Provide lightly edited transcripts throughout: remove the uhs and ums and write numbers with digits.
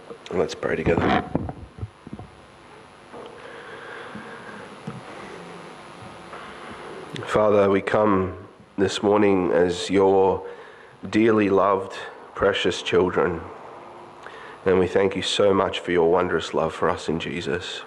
Let's pray together. Father, we come this morning as your dearly loved, precious children, and we thank you so much for your wondrous love for us in Jesus.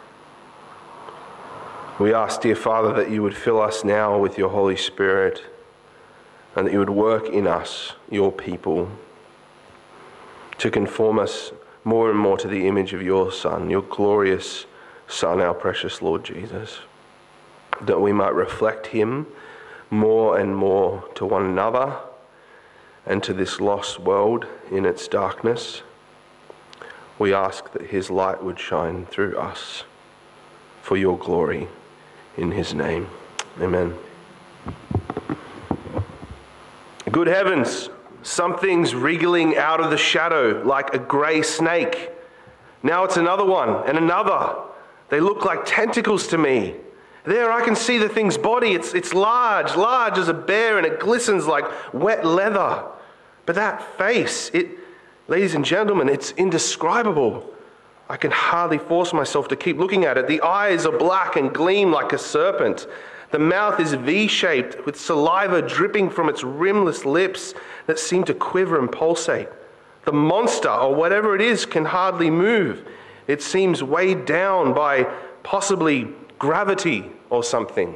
We ask, dear Father, that you would fill us now with your Holy Spirit, and that you would work in us, your people, to conform us more and more to the image of your Son, your glorious Son, our precious Lord Jesus, that we might reflect him more and more to one another and to this lost world in its darkness. We ask that his light would shine through us for your glory, in his name. Amen. Good heavens! Something's wriggling out of the shadow like a grey snake. Now it's another one and another. They look like tentacles to me. There I can see the thing's body. It's large as a bear, and it glistens like wet leather. But that face, ladies and gentlemen, it's indescribable. I can hardly force myself to keep looking at it. The eyes are black and gleam like a serpent. The mouth is V-shaped with saliva dripping from its rimless lips that seem to quiver and pulsate. The monster, or whatever it is, can hardly move. It seems weighed down by possibly gravity or something.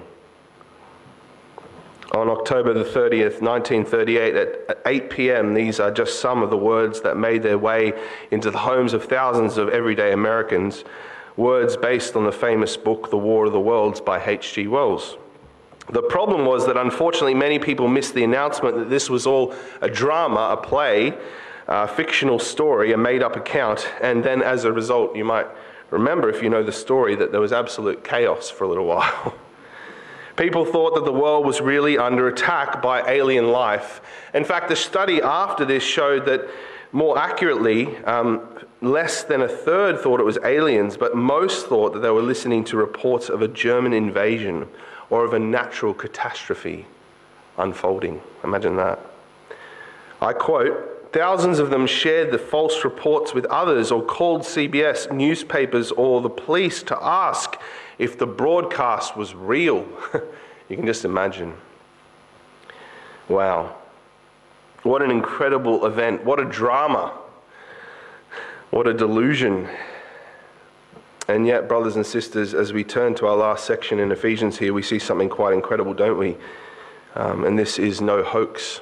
On October the 30th, 1938, at 8 p.m., these are just some of the words that made their way into the homes of thousands of everyday Americans, words based on the famous book, The War of the Worlds by H.G. Wells. The problem was that unfortunately many people missed the announcement that this was all a drama, a play, a fictional story, a made-up account, and then as a result, you might remember, if you know the story, that there was absolute chaos for a little while. People thought that the world was really under attack by alien life. In fact, the study after this showed that, more accurately, less than a third thought it was aliens, but most thought that they were listening to reports of a German invasion or of a natural catastrophe unfolding. Imagine that. I quote, "Thousands of them shared the false reports with others or called CBS, newspapers, or the police to ask if the broadcast was real." You can just imagine. Wow. What an incredible event. What a drama. What a delusion. And yet, brothers and sisters, as we turn to our last section in Ephesians here, we see something quite incredible, don't we? And this is no hoax.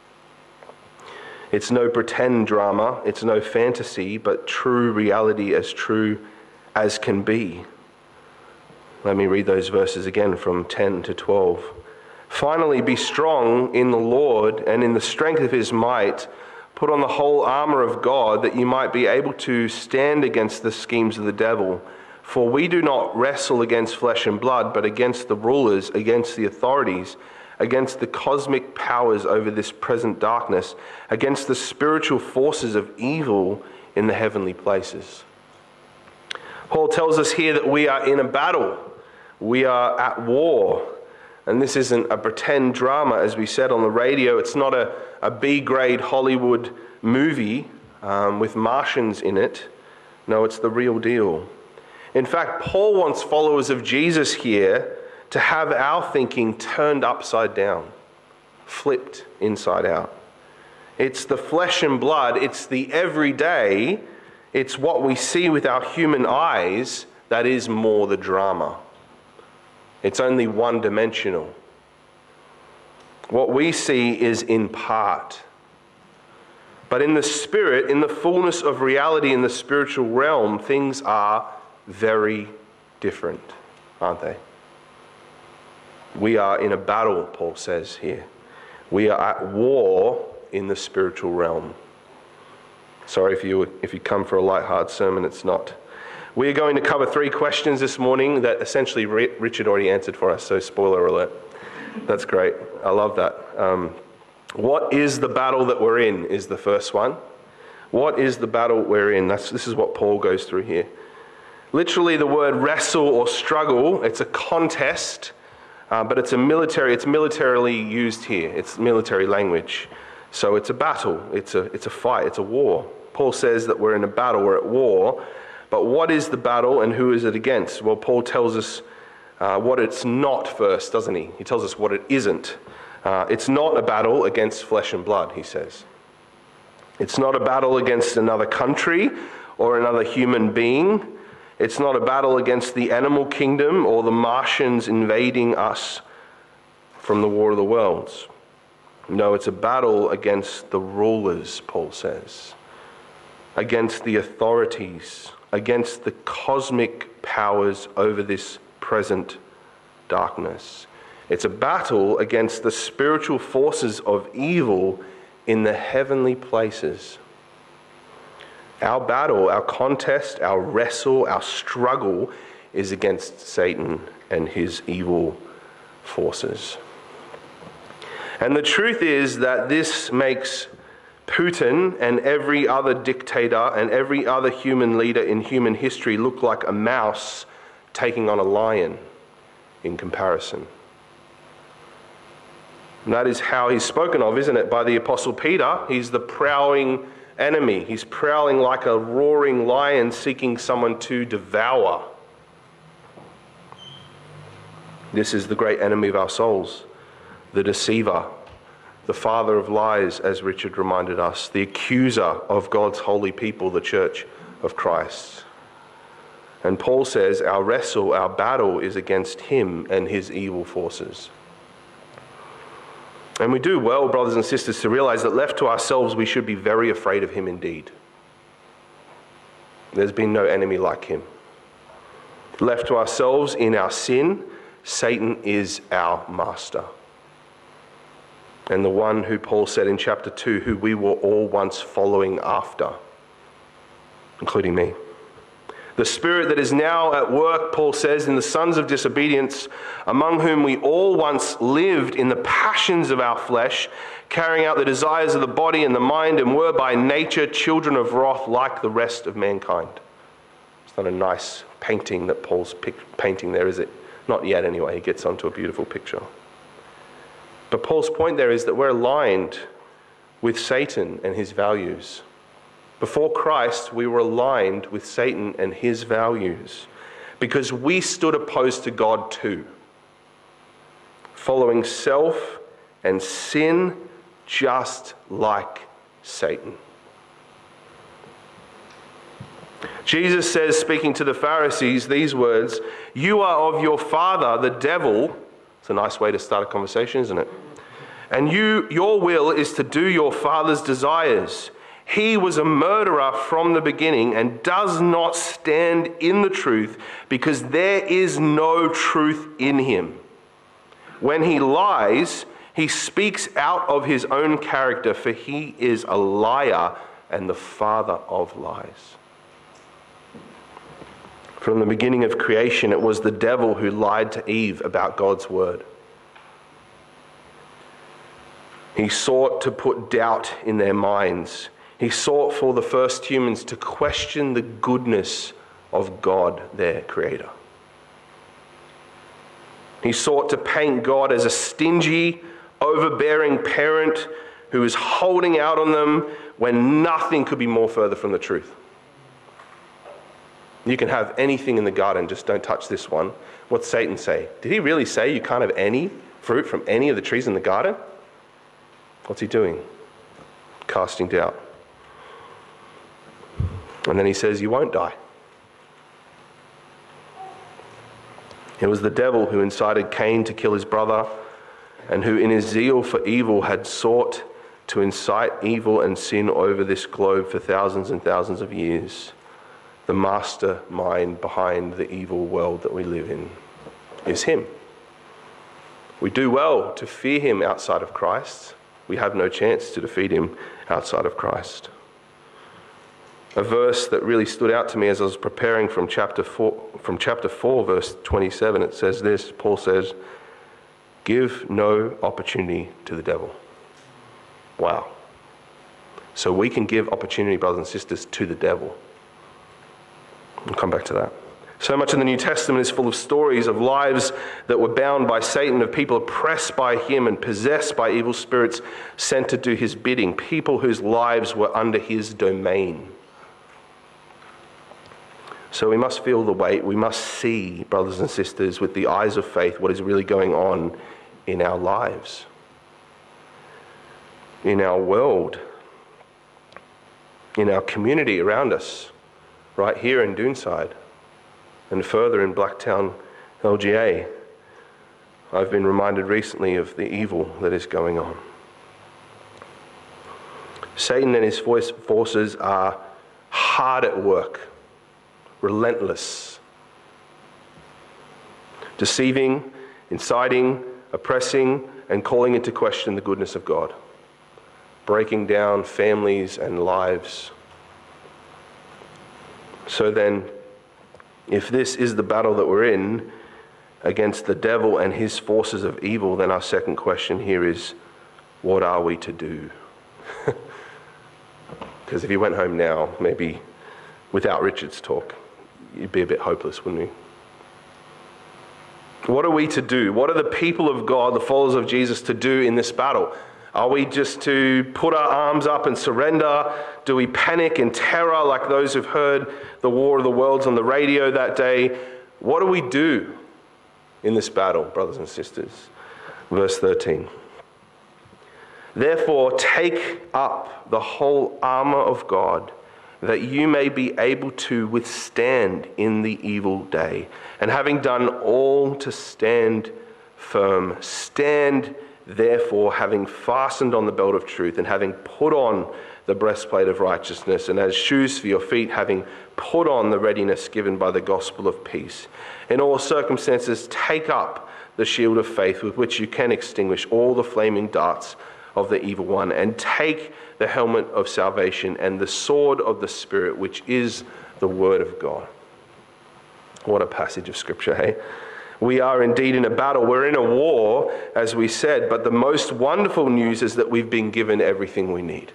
It's no pretend drama, it's no fantasy, but true reality, as true as can be. Let me read those verses again from 10 to 12. "Finally, be strong in the Lord and in the strength of his might. Put on the whole armor of God, that you might be able to stand against the schemes of the devil. For we do not wrestle against flesh and blood, but against the rulers, against the authorities, against the cosmic powers over this present darkness, against the spiritual forces of evil in the heavenly places." Paul tells us here that we are in a battle. We are at war. And this isn't a pretend drama, as we said on the radio. It's not a B-grade Hollywood movie with Martians in it. No, it's the real deal. In fact, Paul wants followers of Jesus here to have our thinking turned upside down, flipped inside out. It's the flesh and blood, it's the everyday, it's what we see with our human eyes that is more the drama. It's only one-dimensional. What we see is in part. But in the spirit, in the fullness of reality in the spiritual realm, things are very different, aren't they? We are in a battle, Paul says here. We are at war in the spiritual realm. Sorry if you come for a light-hearted sermon, it's not. We are going to cover 3 questions this morning that essentially Richard already answered for us, so spoiler alert. That's great. I love that. What is the battle that we're in is the first one. What is the battle we're in? This is what Paul goes through here. Literally the word wrestle or struggle, it's a contest, but it's militarily used here. It's military language. So it's a battle, it's a fight, it's a war. Paul says that we're in a battle, we're at war. But what is the battle and who is it against? Well, Paul tells us what it's not first, doesn't he? He tells us what it isn't. It's not a battle against flesh and blood, he says. It's not a battle against another country or another human being. It's not a battle against the animal kingdom or the Martians invading us from the War of the Worlds. No, it's a battle against the rulers, Paul says, against the authorities, against the cosmic powers over this present darkness. It's a battle against the spiritual forces of evil in the heavenly places. Our battle, our contest, our wrestle, our struggle is against Satan and his evil forces. And the truth is that this makes Putin and every other dictator and every other human leader in human history look like a mouse taking on a lion in comparison. And that is how he's spoken of, isn't it, by the Apostle Peter? He's the prowling enemy. He's prowling like a roaring lion seeking someone to devour. This is the great enemy of our souls, the deceiver, the father of lies, as Richard reminded us, the accuser of God's holy people, the church of Christ. And Paul says our wrestle, our battle is against him and his evil forces. And we do well, brothers and sisters, to realize that left to ourselves, we should be very afraid of him indeed. There's been no enemy like him. Left to ourselves in our sin, Satan is our master. And the one who Paul said in chapter 2, who we were all once following after, including me. The spirit that is now at work, Paul says, in the sons of disobedience, among whom we all once lived in the passions of our flesh, carrying out the desires of the body and the mind, and were by nature children of wrath like the rest of mankind. It's not a nice painting that Paul's painting there, is it? Not yet anyway. He gets onto a beautiful picture. But Paul's point there is that we're aligned with Satan and his values. Before Christ, we were aligned with Satan and his values because we stood opposed to God too, following self and sin just like Satan. Jesus says, speaking to the Pharisees, these words, "You are of your father, the devil." It's a nice way to start a conversation, isn't it? "And your will is to do your father's desires. He was a murderer from the beginning and does not stand in the truth because there is no truth in him. When he lies, he speaks out of his own character, for he is a liar and the father of lies." From the beginning of creation, it was the devil who lied to Eve about God's word. He sought to put doubt in their minds. He sought for the first humans to question the goodness of God, their creator. He sought to paint God as a stingy, overbearing parent who is holding out on them when nothing could be more further from the truth. You can have anything in the garden, just don't touch this one. What's Satan say? Did he really say you can't have any fruit from any of the trees in the garden? What's he doing? Casting doubt. And then he says, you won't die. It was the devil who incited Cain to kill his brother, and who in his zeal for evil had sought to incite evil and sin over this globe for thousands and thousands of years. The mastermind behind the evil world that we live in is him. We do well to fear him outside of Christ. We have no chance to defeat him outside of Christ. A verse that really stood out to me as I was preparing from chapter 4, verse 27, it says this, Paul says, "Give no opportunity to the devil." Wow. So we can give opportunity, brothers and sisters, to the devil. We'll come back to that. So much in the New Testament is full of stories of lives that were bound by Satan, of people oppressed by him and possessed by evil spirits sent to do his bidding, people whose lives were under his domain. So we must feel the weight. We must see, brothers and sisters, with the eyes of faith, what is really going on in our lives, in our world, in our community around us, right here in Doonside, and further in Blacktown, LGA. I've been reminded recently of the evil that is going on. Satan and his forces are hard at work, relentless, deceiving, inciting, oppressing, and calling into question the goodness of God, breaking down families and lives. So then, if this is the battle that we're in against the devil and his forces of evil, then our second question here is, what are we to do? Because if you went home now, maybe without Richard's talk, you'd be a bit hopeless, wouldn't you? What are we to do? What are the people of God, the followers of Jesus, to do in this battle? Are we just to put our arms up and surrender? Do we panic in terror like those who've heard the War of the Worlds on the radio that day? What do we do in this battle, brothers and sisters? Verse 13. Therefore, take up the whole armor of God, that you may be able to withstand in the evil day. And having done all to stand firm, stand therefore, having fastened on the belt of truth, and having put on the breastplate of righteousness, and as shoes for your feet, having put on the readiness given by the gospel of peace. In all circumstances, take up the shield of faith, with which you can extinguish all the flaming darts of the evil one, and take the helmet of salvation and the sword of the Spirit, which is the word of God. What a passage of scripture, hey? We are indeed in a battle. We're in a war, as we said, but the most wonderful news is that we've been given everything we need.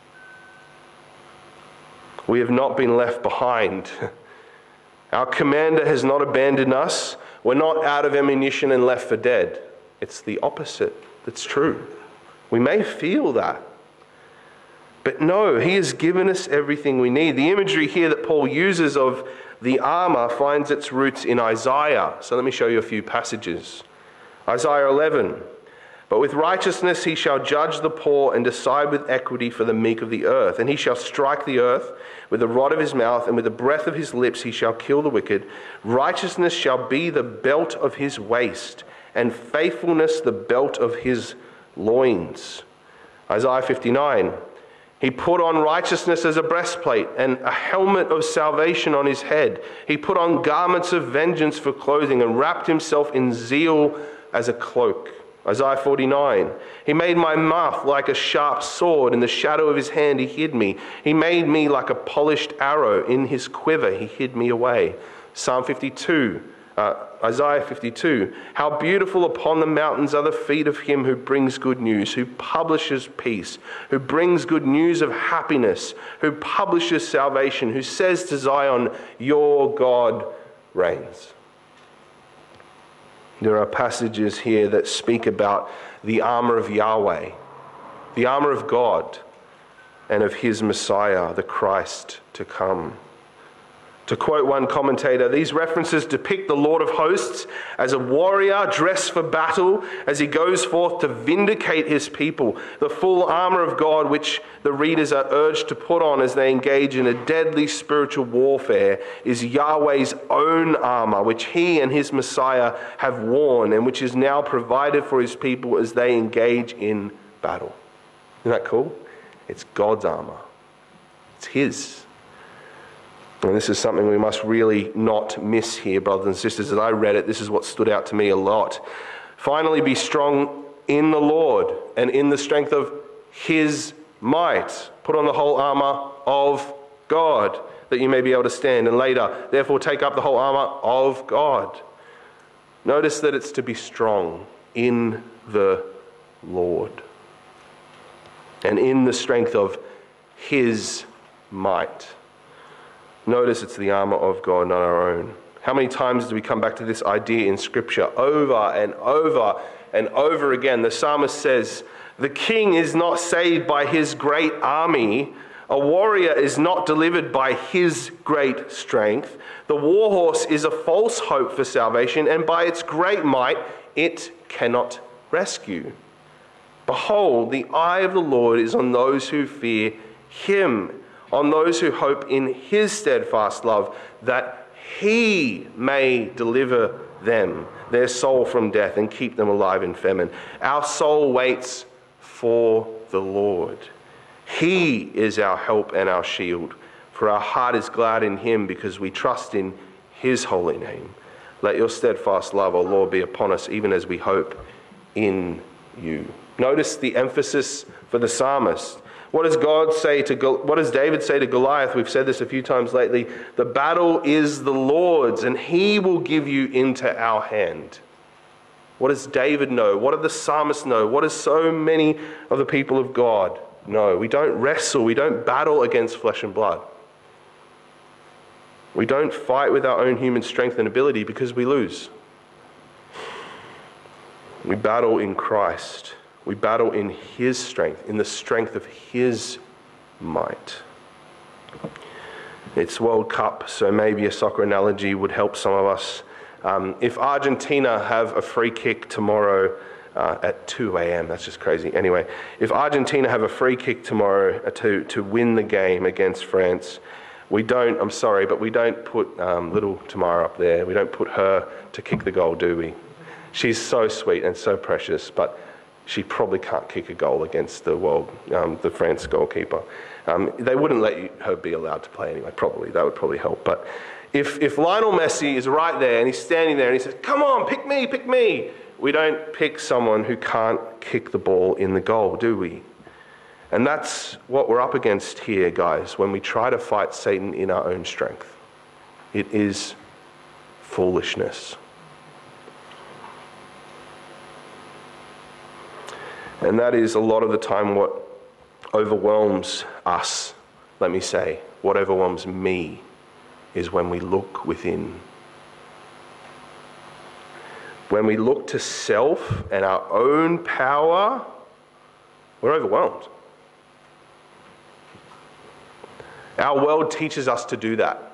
We have not been left behind. Our commander has not abandoned us. We're not out of ammunition and left for dead. It's the opposite that's true. We may feel that. But no, he has given us everything we need. The imagery here that Paul uses of the armor finds its roots in Isaiah. So let me show you a few passages. Isaiah 11. But with righteousness he shall judge the poor and decide with equity for the meek of the earth. And he shall strike the earth with the rod of his mouth, and with the breath of his lips he shall kill the wicked. Righteousness shall be the belt of his waist, and faithfulness the belt of his loins. Isaiah 59. He put on righteousness as a breastplate and a helmet of salvation on his head. He put on garments of vengeance for clothing and wrapped himself in zeal as a cloak. Isaiah 49. He made my mouth like a sharp sword. In the shadow of his hand he hid me. He made me like a polished arrow. In his quiver he hid me away. Psalm 52. Isaiah 52, how beautiful upon the mountains are the feet of him who brings good news, who publishes peace, who brings good news of happiness, who publishes salvation, who says to Zion, your God reigns. There are passages here that speak about the armor of Yahweh, the armor of God, and of his Messiah, the Christ to come. To quote one commentator, these references depict the Lord of hosts as a warrior dressed for battle as he goes forth to vindicate his people. The full armor of God, which the readers are urged to put on as they engage in a deadly spiritual warfare, is Yahweh's own armor, which he and his Messiah have worn and which is now provided for his people as they engage in battle. Isn't that cool? It's God's armor. It's his. And this is something we must really not miss here, brothers and sisters. As I read it, this is what stood out to me a lot. Finally, be strong in the Lord and in the strength of his might. Put on the whole armor of God, that you may be able to stand. And later, therefore, take up the whole armor of God. Notice that it's to be strong in the Lord and in the strength of his might. Notice it's the armor of God, not our own. How many times do we come back to this idea in Scripture over and over and over again? The psalmist says, the king is not saved by his great army A warrior is not delivered by his great strength. The war horse is a false hope for salvation, and by its great might it cannot rescue. Behold, the eye of the Lord is on those who fear him, on those who hope in his steadfast love, that he may deliver them, their soul from death, and keep them alive in famine. Our soul waits for the Lord. He is our help and our shield, for our heart is glad in him because we trust in his holy name. Let your steadfast love, O Lord, be upon us, even as we hope in you. Notice the emphasis for the psalmist. What does David say to Goliath? We've said this a few times lately. The battle is the Lord's, and he will give you into our hand. What does David know? What do the psalmists know? What do so many of the people of God know? We don't wrestle, we don't battle against flesh and blood. We don't fight with our own human strength and ability because we lose. We battle in Christ. We battle in his strength, in the strength of his might. It's World Cup, so maybe a soccer analogy would help some of us. If Argentina have a free kick tomorrow at 2 a.m., that's just crazy. Anyway, if Argentina have a free kick tomorrow to win the game against France, we don't put little Tamara up there. We don't put her to kick the goal, do we? She's so sweet and so precious, but she probably can't kick a goal against the France goalkeeper. They wouldn't let her be allowed to play anyway, probably. That would probably help. But if Lionel Messi is right there and he's standing there and he says, come on, pick me, we don't pick someone who can't kick the ball in the goal, do we? And that's what we're up against here, guys, when we try to fight Satan in our own strength. It is foolishness. And that is a lot of the time what overwhelms us, let me say. What overwhelms me is when we look within. When we look to self and our own power, we're overwhelmed. Our world teaches us to do that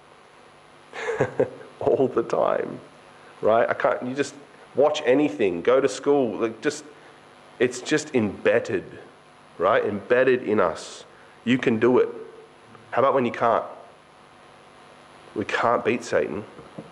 all the time, right? You just watch anything, go to school, it's just embedded, right? Embedded in us. You can do it. How about when you can't? We can't beat Satan.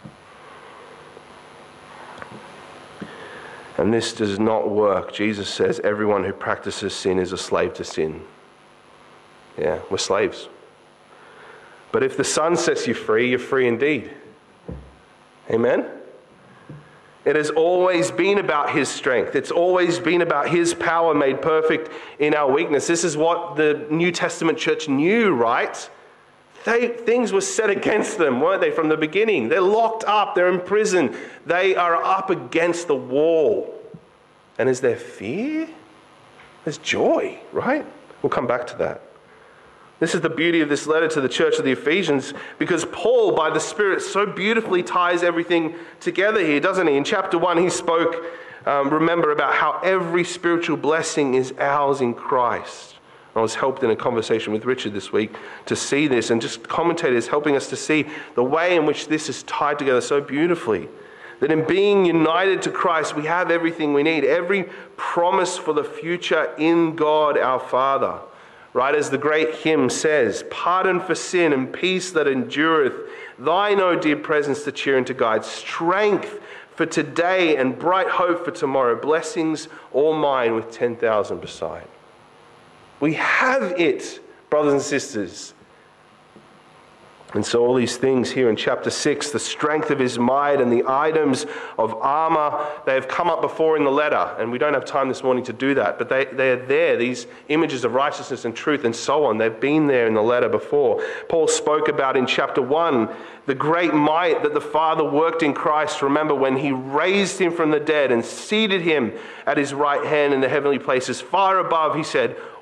And this does not work. Jesus says everyone who practices sin is a slave to sin. Yeah, we're slaves. But if the Son sets you free, you're free indeed. Amen? It has always been about his strength. It's always been about his power made perfect in our weakness. This is what the New Testament church knew, right? Things were set against them, weren't they, from the beginning? They're locked up. They're in prison. They are up against the wall. And is there fear? There's joy, right? We'll come back to that. This is the beauty of this letter to the church of the Ephesians, because Paul, by the Spirit, so beautifully ties everything together here, doesn't he? In chapter 1, he spoke, remember, about how every spiritual blessing is ours in Christ. I was helped in a conversation with Richard this week to see this, and just commentators helping us to see the way in which this is tied together so beautifully. That in being united to Christ, we have everything we need, every promise for the future in God our Father. Right, as the great hymn says, pardon for sin and peace that endureth, thine, O dear presence to cheer and to guide, strength for today and bright hope for tomorrow, blessings all mine with 10,000 beside. We have it, brothers and sisters. And so all these things here in chapter 6, the strength of his might and the items of armor, they have come up before in the letter. And we don't have time this morning to do that. But they are there, these images of righteousness and truth and so on. They've been there in the letter before. Paul spoke about in chapter 1, the great might that the Father worked in Christ. Remember, when he raised him from the dead and seated him at his right hand in the heavenly places, far above, he said,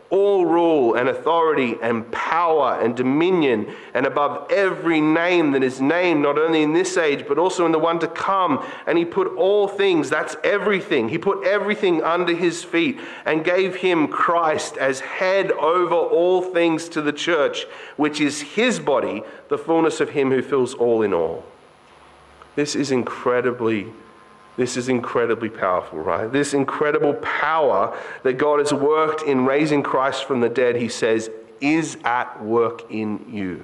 all rule and authority and power and dominion and above every name that is named, not only in this age, but also in the one to come. And he put all things, that's everything, he put everything under his feet and gave him Christ as head over all things to the church, which is his body, the fullness of him who fills all in all. This is incredibly powerful, right? This incredible power that God has worked in raising Christ from the dead, he says, is at work in you.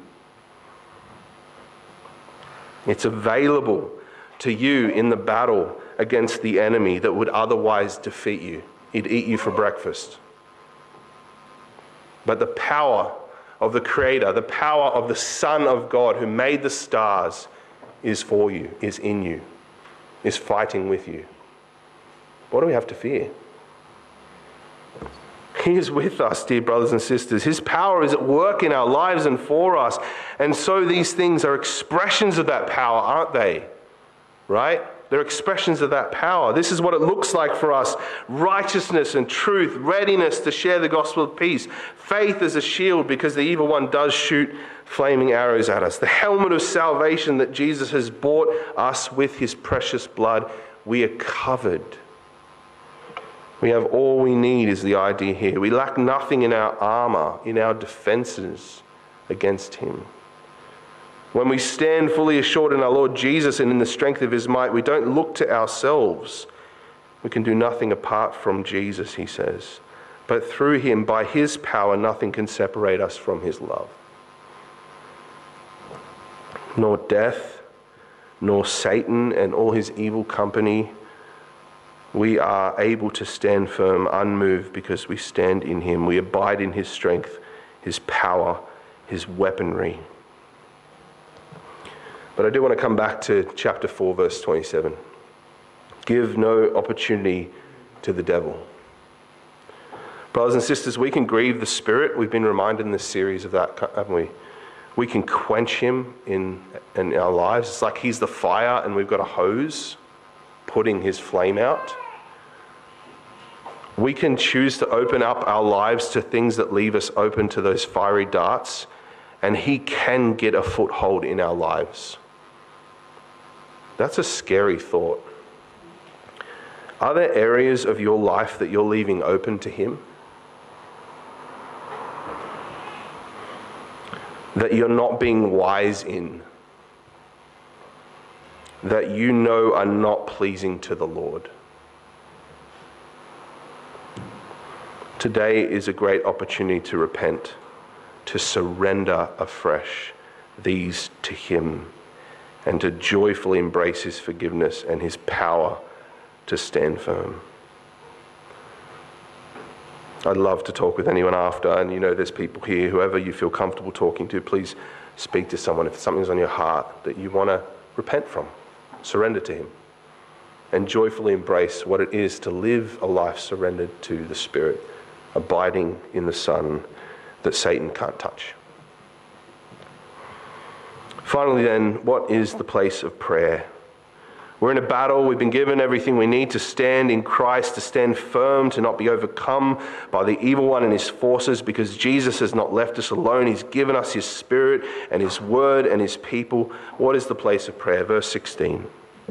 It's available to you in the battle against the enemy that would otherwise defeat you. He'd eat you for breakfast. But the power of the Creator, the power of the Son of God who made the stars is for you, is in you, is fighting with you. What do we have to fear? He is with us, dear brothers and sisters. His power is at work in our lives and for us. And so these things are expressions of that power, aren't they? Right? They're expressions of that power. This is what it looks like for us. Righteousness and truth, readiness to share the gospel of peace, faith as a shield because the evil one does shoot flaming arrows at us. The helmet of salvation that Jesus has bought us with his precious blood. We are covered. We have all we need is the idea here. We lack nothing in our armor, in our defenses against him. When we stand fully assured in our Lord Jesus and in the strength of his might, we don't look to ourselves. We can do nothing apart from Jesus, he says. But through him, by his power, nothing can separate us from his love. Nor death, nor Satan and all his evil company. We are able to stand firm, unmoved, because we stand in him. We abide in his strength, his power, his weaponry. But I do want to come back to chapter 4, verse 27. Give no opportunity to the devil. Brothers and sisters, we can grieve the Spirit. We've been reminded in this series of that, haven't we? We can quench him in our lives. It's like he's the fire and we've got a hose putting his flame out. We can choose to open up our lives to things that leave us open to those fiery darts, and he can get a foothold in our lives. That's a scary thought. Are there areas of your life that you're leaving open to him? That you're not being wise in? That you know are not pleasing to the Lord? Today is a great opportunity to repent, to surrender afresh these to him, and to joyfully embrace his forgiveness and his power to stand firm. I'd love to talk with anyone after, and there's people here, whoever you feel comfortable talking to, please speak to someone if something's on your heart that you want to repent from. Surrender to him and joyfully embrace what it is to live a life surrendered to the Spirit, abiding in the Son that Satan can't touch. Finally then, what is the place of prayer? We're in a battle. We've been given everything we need to stand in Christ, to stand firm, to not be overcome by the evil one and his forces, because Jesus has not left us alone. He's given us his Spirit and his word and his people. What is the place of prayer? Verse 16.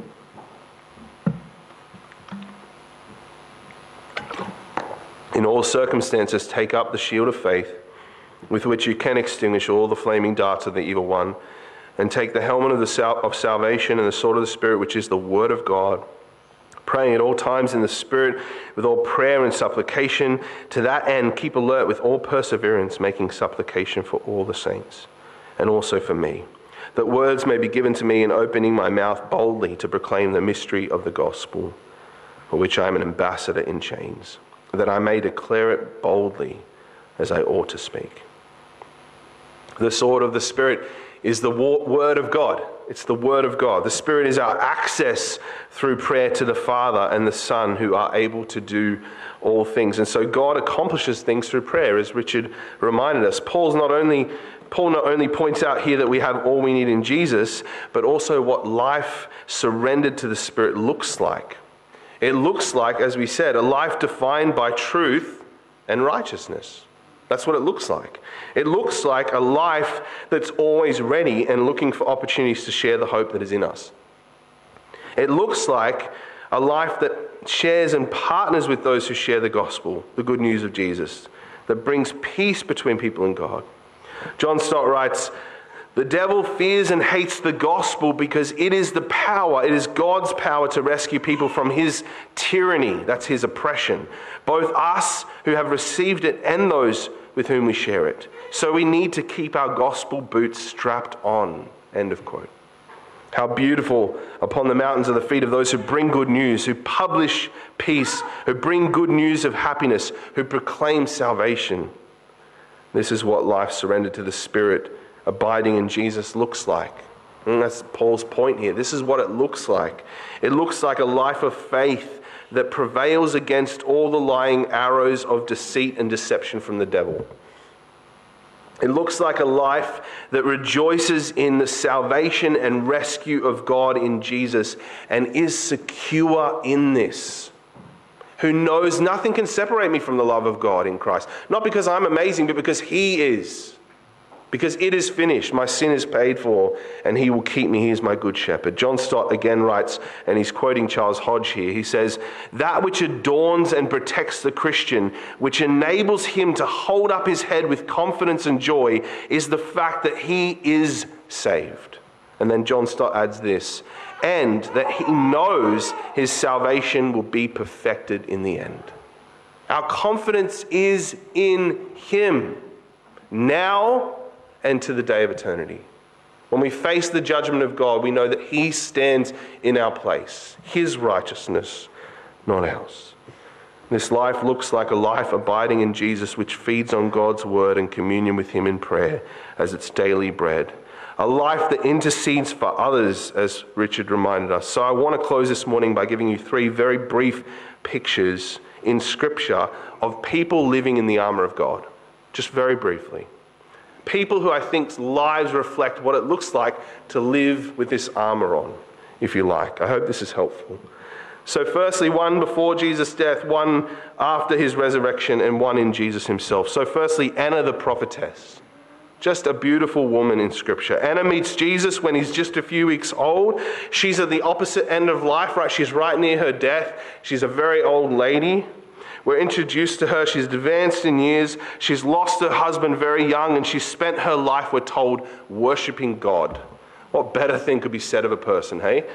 In all circumstances, take up the shield of faith, with which you can extinguish all the flaming darts of the evil one, and take the helmet of salvation and the sword of the Spirit, which is the word of God, praying at all times in the Spirit with all prayer and supplication. To that end, keep alert with all perseverance, making supplication for all the saints, and also for me, that words may be given to me in opening my mouth boldly to proclaim the mystery of the gospel, for which I am an ambassador in chains, that I may declare it boldly as I ought to speak. The sword of the Spirit is the word of God. It's the word of God. The Spirit is our access through prayer to the Father and the Son, who are able to do all things. And so God accomplishes things through prayer, as Richard reminded us. Paul not only points out here that we have all we need in Jesus, but also what life surrendered to the Spirit looks like. It looks like, as we said, a life defined by truth and righteousness. That's what it looks like. It looks like a life that's always ready and looking for opportunities to share the hope that is in us. It looks like a life that shares and partners with those who share the gospel, the good news of Jesus, that brings peace between people and God. John Stott writes, "The devil fears and hates the gospel because it is the power, it is God's power to rescue people from his tyranny," that's his oppression, "both us who have received it and those with whom we share it. So we need to keep our gospel boots strapped on." End of quote. How beautiful upon the mountains are the feet of those who bring good news, who publish peace, who bring good news of happiness, who proclaim salvation. This is what life surrendered to the Spirit, abiding in Jesus, looks like. And that's Paul's point here. This is what it looks like. It looks like a life of faith that prevails against all the lying arrows of deceit and deception from the devil. It looks like a life that rejoices in the salvation and rescue of God in Jesus and is secure in this. Who knows nothing can separate me from the love of God in Christ. Not because I'm amazing, but because he is. Because it is finished, my sin is paid for, and he will keep me. He is my good shepherd. John Stott again writes, and he's quoting Charles Hodge here, he says, "That which adorns and protects the Christian, which enables him to hold up his head with confidence and joy, is the fact that he is saved." And then John Stott adds this, "and that he knows his salvation will be perfected in the end." Our confidence is in him, now and to the day of eternity. When we face the judgment of God, we know that he stands in our place, his righteousness, not ours. This life looks like a life abiding in Jesus, which feeds on God's word and communion with him in prayer as its daily bread. A life that intercedes for others, as Richard reminded us. So I want to close this morning by giving you 3 very brief pictures in Scripture of people living in the armor of God. Just very briefly. People who I think's lives reflect what it looks like to live with this armor on, if you like. I hope this is helpful. So firstly, one before Jesus' death, one after his resurrection, and one in Jesus himself. So firstly, Anna the prophetess. Just a beautiful woman in Scripture. Anna meets Jesus when he's just a few weeks old. She's at the opposite end of life, right? She's right near her death. She's a very old lady. We're introduced to her. She's advanced in years. She's lost her husband very young, and she's spent her life, we're told, worshiping God. What better thing could be said of a person, hey?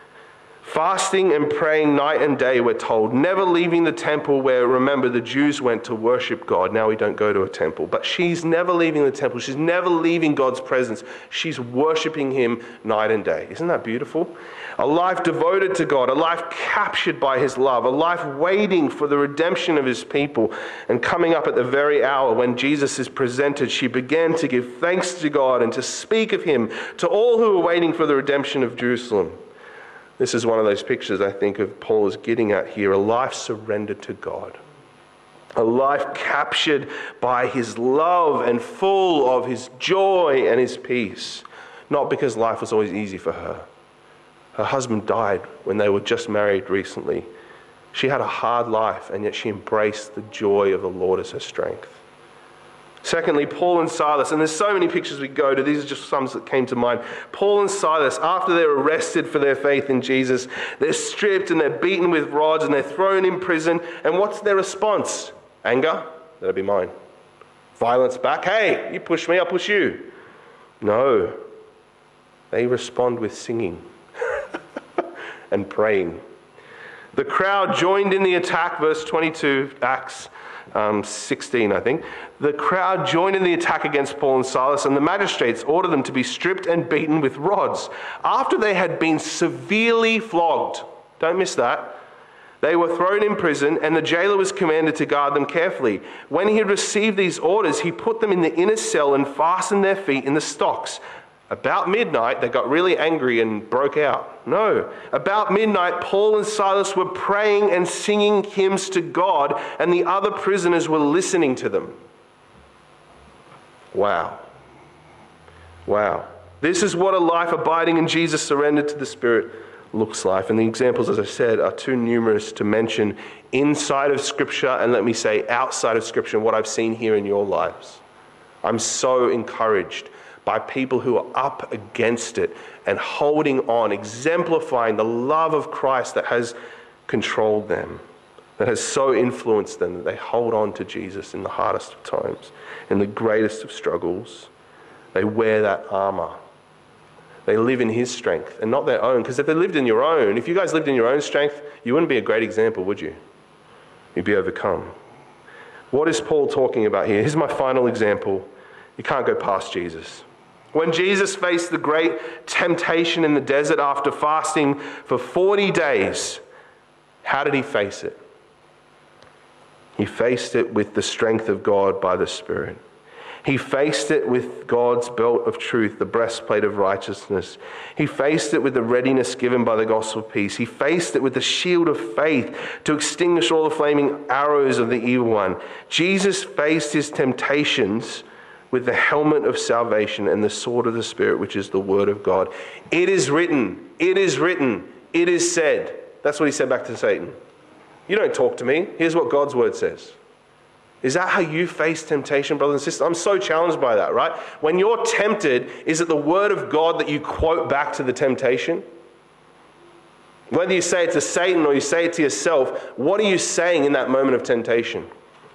Fasting and praying night and day, we're told. Never leaving the temple where, remember, the Jews went to worship God. Now we don't go to a temple. But she's never leaving the temple. She's never leaving God's presence. She's worshiping him night and day. Isn't that beautiful? A life devoted to God, a life captured by his love, a life waiting for the redemption of his people. And coming up at the very hour when Jesus is presented, she began to give thanks to God and to speak of him to all who were waiting for the redemption of Jerusalem. This is one of those pictures I think of Paul is getting at here, a life surrendered to God. A life captured by his love and full of his joy and his peace. Not because life was always easy for her. Her husband died when they were just married recently. She had a hard life, and yet she embraced the joy of the Lord as her strength. Secondly, Paul and Silas, and there's so many pictures we go to, these are just some that came to mind. Paul and Silas, after they're arrested for their faith in Jesus, they're stripped and they're beaten with rods and they're thrown in prison. And what's their response? Anger? That'll be mine. Violence back? Hey, you push me, I'll push you. No. They respond with singing and praying. The crowd joined in the attack, verse 22, Acts 16, I think. The crowd joined in the attack against Paul and Silas, and the magistrates ordered them to be stripped and beaten with rods after they had been severely flogged. Don't miss that. They were thrown in prison, and the jailer was commanded to guard them carefully. When he had received these orders, he put them in the inner cell and fastened their feet in the stocks. About midnight, they got really angry and broke out. No. About midnight, Paul and Silas were praying and singing hymns to God, and the other prisoners were listening to them. Wow. Wow. This is what a life abiding in Jesus, surrendered to the Spirit, looks like. And the examples, as I said, are too numerous to mention inside of Scripture, and let me say outside of Scripture, what I've seen here in your lives. I'm so encouraged by people who are up against it and holding on, exemplifying the love of Christ that has controlled them, that has so influenced them that they hold on to Jesus in the hardest of times, in the greatest of struggles. They wear that armor. They live in his strength and not their own. Because if they lived in your own, if you guys lived in your own strength, you wouldn't be a great example, would you? You'd be overcome. What is Paul talking about here? Here's my final example. You can't go past Jesus. When Jesus faced the great temptation in the desert after fasting for 40 days, how did he face it? He faced it with the strength of God by the Spirit. He faced it with God's belt of truth, the breastplate of righteousness. He faced it with the readiness given by the gospel of peace. He faced it with the shield of faith to extinguish all the flaming arrows of the evil one. Jesus faced his temptations with the helmet of salvation and the sword of the Spirit, which is the word of God. It is written, it is written, it is said. That's what he said back to Satan. You don't talk to me. Here's what God's word says. Is that how you face temptation, brothers and sisters? I'm so challenged by that, right? When you're tempted, is it the word of God that you quote back to the temptation? Whether you say it to Satan or you say it to yourself, what are you saying in that moment of temptation?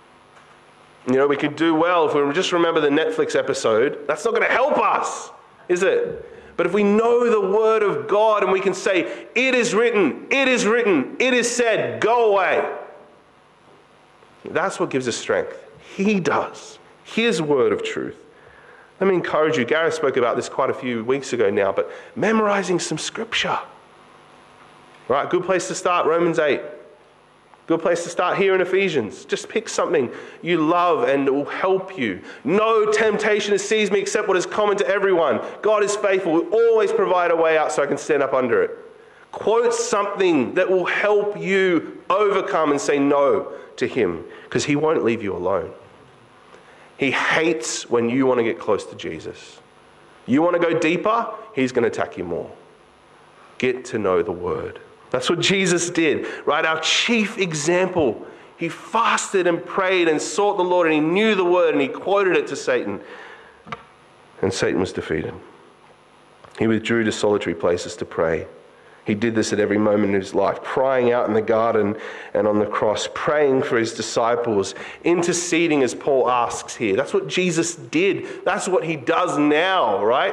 You know, we could do well if we just remember the Netflix episode. That's not going to help us, is it? But if we know the word of God and we can say, it is written, it is written, it is said, go away. That's what gives us strength. He does. His word of truth. Let me encourage you. Gareth spoke about this quite a few weeks ago now, but memorizing some scripture. Right, good place to start, Romans 8. Good place to start here in Ephesians. Just pick something you love and it will help you. No temptation has seized me except what is common to everyone. God is faithful. Will always provide a way out so I can stand up under it. Quote something that will help you overcome and say no to him, because he won't leave you alone. He hates when you want to get close to Jesus. You want to go deeper, he's going to attack you more. Get to know the word. That's what Jesus did, right? Our chief example. He fasted and prayed and sought the Lord, and he knew the word and he quoted it to Satan. And Satan was defeated. He withdrew to solitary places to pray. He did this at every moment of his life, crying out in the garden and on the cross, praying for his disciples, interceding as Paul asks here. That's what Jesus did. That's what he does now, right?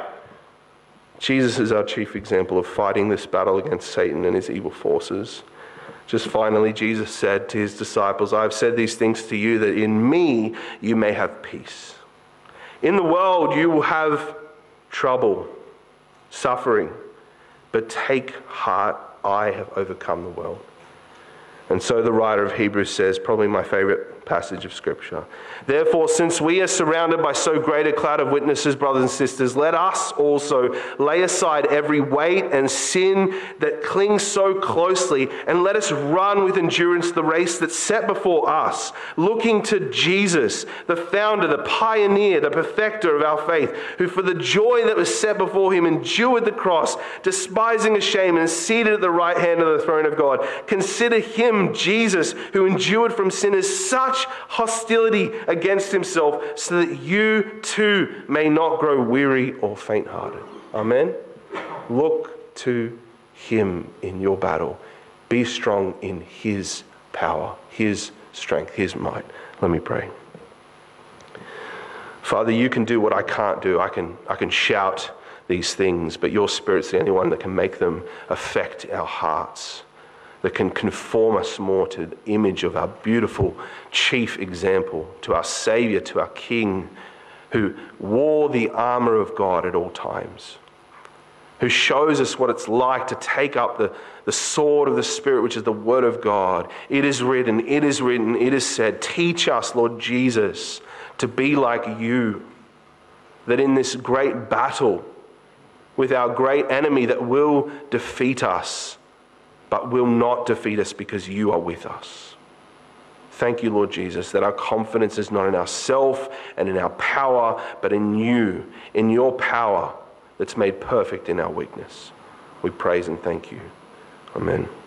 Jesus is our chief example of fighting this battle against Satan and his evil forces. Just finally, Jesus said to his disciples, I have said these things to you that in me you may have peace. In the world you will have trouble, suffering. But take heart, I have overcome the world. And so the writer of Hebrews says, probably my favorite passage of Scripture. Therefore, since we are surrounded by so great a cloud of witnesses, brothers and sisters, let us also lay aside every weight and sin that clings so closely, and let us run with endurance the race that's set before us, looking to Jesus, the founder, the pioneer, the perfecter of our faith, who for the joy that was set before him endured the cross, despising the shame, and is seated at the right hand of the throne of God. Consider him, Jesus, who endured from sinners such hostility against himself, so that you too may not grow weary or faint-hearted. Amen? Look to him in your battle. Be strong in his power, his strength, his might. Let me pray. Father, you can do what I can't do. I can shout these things, but your Spirit's the only one that can make them affect our hearts, that can conform us more to the image of our beautiful chief example, to our Savior, to our King, who wore the armor of God at all times, who shows us what it's like to take up the sword of the Spirit, which is the word of God. It is written, it is written, it is said. Teach us, Lord Jesus, to be like you, that in this great battle with our great enemy that will defeat us, but will not defeat us because you are with us. Thank you, Lord Jesus, that our confidence is not in ourselves and in our power, but in you, in your power that's made perfect in our weakness. We praise and thank you. Amen.